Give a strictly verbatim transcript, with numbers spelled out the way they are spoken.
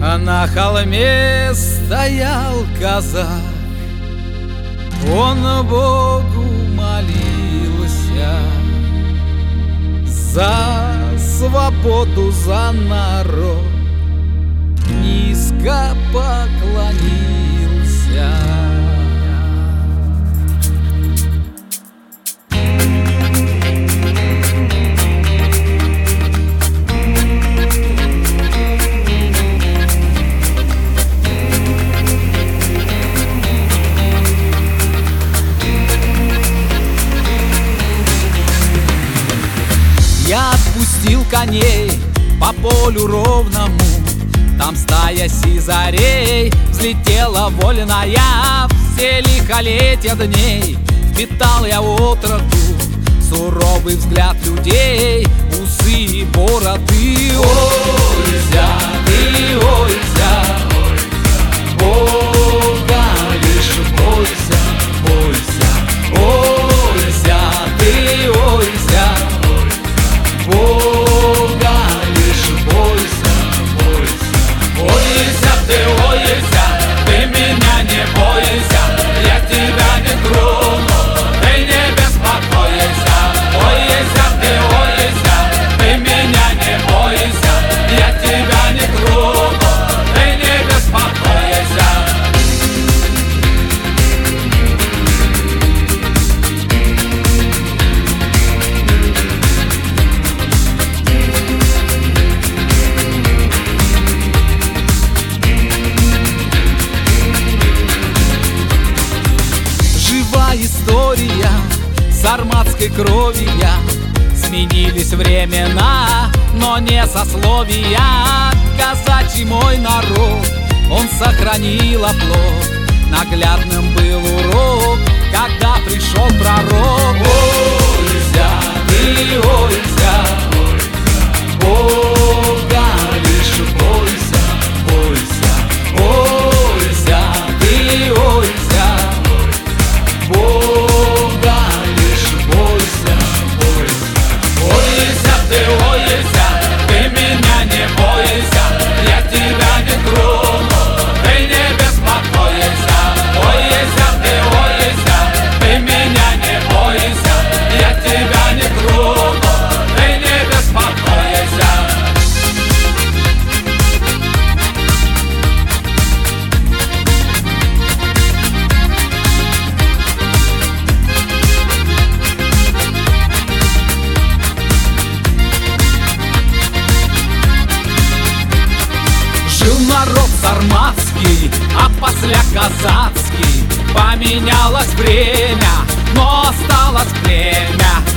А на холме стоял казак, он Богу молился за свободу, за народ, низко поклонился. Я отпустил коней по полю ровному, там стая сизарей взлетела вольная. Все лихолетия дней впитал я отроду суровый взгляд людей, усы и бороды. Ойся, ты ойся, Бога лишь бойся, бойся. Ойся, ты ойся, Бога лишь бойся, бойся. Ойся, ты ойся, ты меня не бойся, я тебя не трону, ты не беспокойся. Ойся, ты ойся, ты меня не бойся, я тебя не трону, ты не беспокойся. История сарматской крови я. Сменились времена, но не сословия. Казачий мой народ, он сохранил оплот. Наглядным был урок, когда пришел пророк. Ойся, ты ойся, Бога лишь бойся, бойся. Ойся, ты ойся, Бога лишь бойся, бойся. Ойся, ты ойся, ты меня не бойся, я тебя не трону, ты не беспокойся. Ойся, ты ойся, ты меня не бойся, я тебя не трону, ты не беспокойся. Жил народ сарматский, а после казацкий. Поменялось время, но осталось племя.